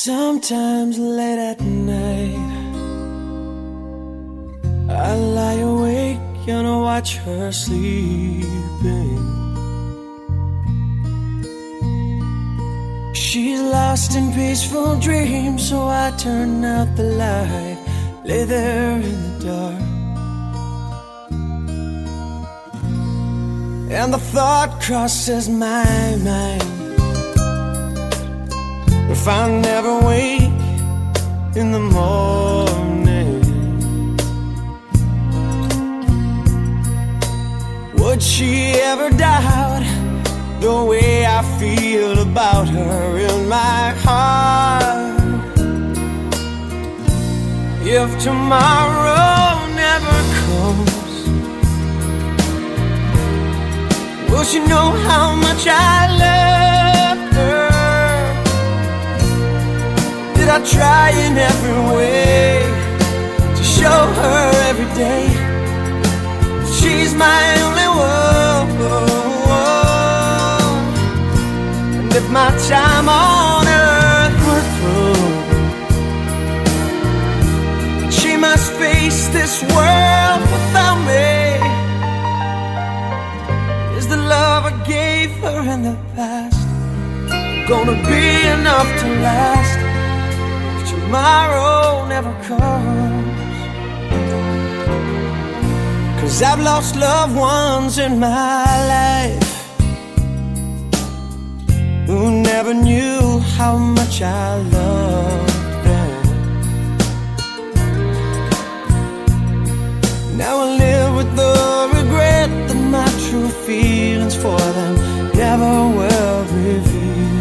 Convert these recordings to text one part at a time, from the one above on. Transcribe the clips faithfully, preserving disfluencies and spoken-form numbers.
Sometimes late at night I lie awake and I watch her sleeping. She's lost in peaceful dreams, so I turn out the light, lay there in the dark. And the thought crosses my mind, if I never wake in the morning, would she ever doubt the way I feel about her in my heart? If tomorrow never comes, will she know how much I love her? Did I try in every way to show her every day she's my only one? And if my time on earth were through, she must face this world without me, is the love I gave her in the past gonna be enough to last if tomorrow never comes? 'Cause I've lost loved ones in my life who never knew how much I loved them. Now I live with the regret that my true feelings for them never will reveal.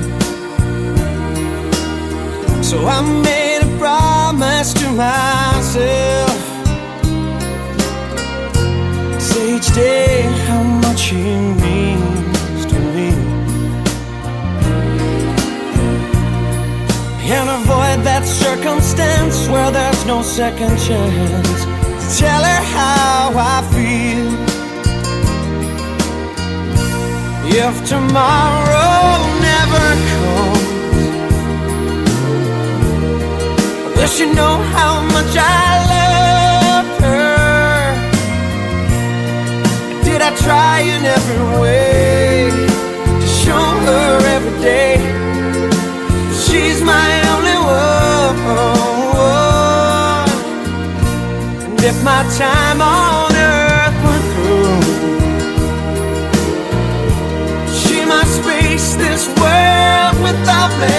So I made a promise to myself, say each day how much he means to me, and avoid that circumstance where there's no second chance to tell her how I feel. If tomorrow never comes, will she know how much I love her? Did I try in every way to show her every day she's my only one? And if my time on earth were through, she must face this world without me,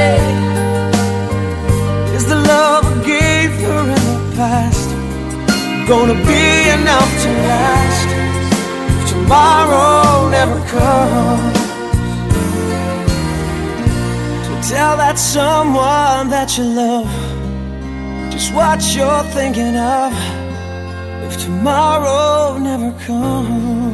is the love I gave her in the past gonna be enough to last if tomorrow never comes? Tell that someone that you love just what you're thinking of if tomorrow never comes.